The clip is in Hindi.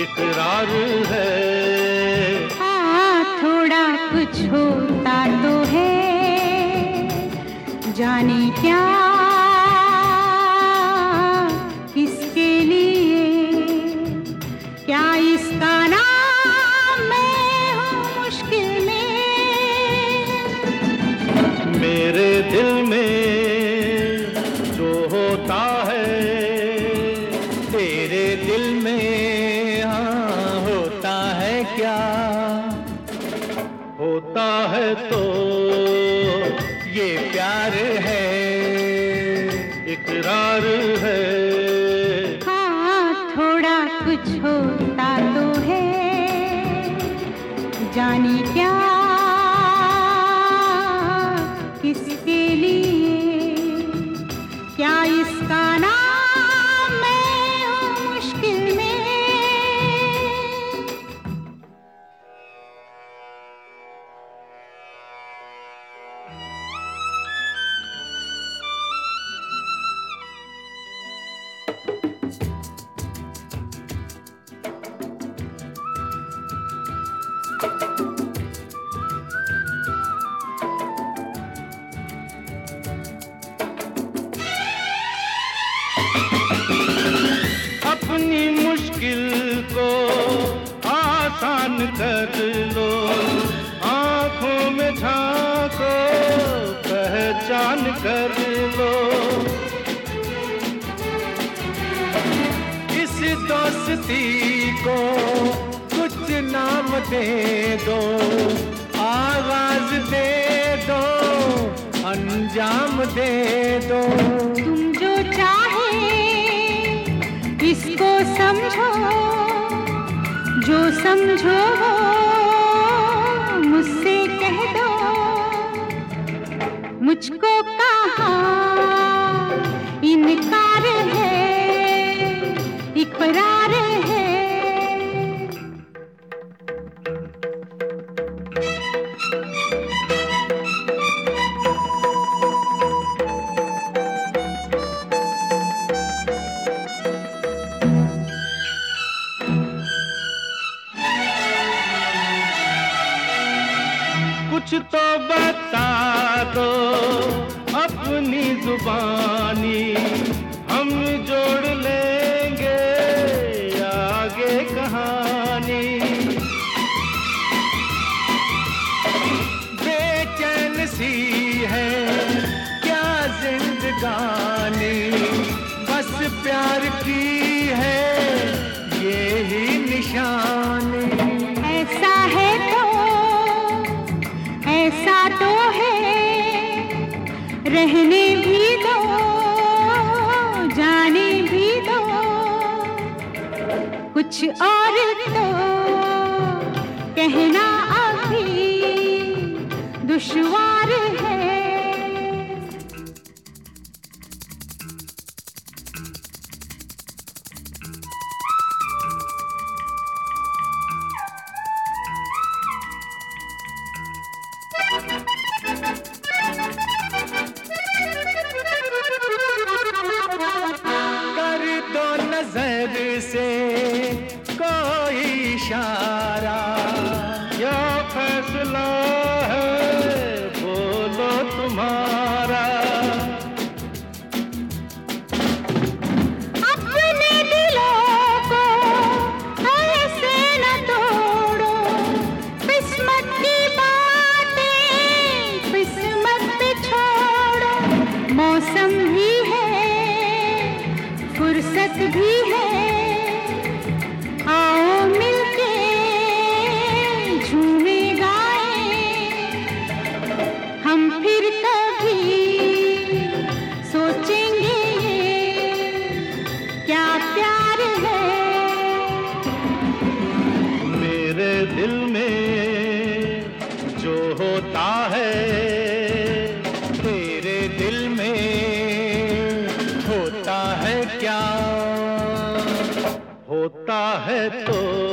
इकरार है। हाँ, थोड़ा कुछ होता तो है, जाने क्या किसके लिए, क्या इसका नाम मैं हूँ मुश्किल में। मेरे दिल में जो होता है, तेरे दिल में हाँ होता है क्या? होता है तो ये प्यार है, इकरार है। हाँ, थोड़ा कुछ होता तो है, जाने क्या किसके लिए, क्या इसका नाम मैं हूँ मुश्किल में। अपनी मुश्किल को आसान कर लो, आंखों में झांको पहचान कर लो। इस दोस्ती को कुछ नाम दे दो, आवाज दे दो, अंजाम दे दो। तुम जो चाहे इसको समझो, जो समझो वो मुझसे कह दो। मुझको कहाँ इनकार है, इकरार है। कुछ तो बता दो अपनी जुबानी, हम जोड़ लेंगे आगे कहानी। बेचैन सी है क्या जिंदगानी, बस प्यार की है ये ही निशानी। ऐसा है तो ऐसा तो है, रहने भी दो, जाने भी दो। कुछ और तो कहना अभी दुश्वार है। कर दो नजर से कोई इशारा, या फैसला है बोलो तुम्हारा। अपने दिलों को ऐसे न तोड़ो, किस्मत की बातें किस्मत पे छोड़ो। मौसम भी है, फुर्सत भी है, आओ मिलके झूमे गाए। हम फिर कभी सोचेंगे क्या प्यार है। मेरे दिल में जो होता है, तेरे दिल में होता है क्या? होता है तो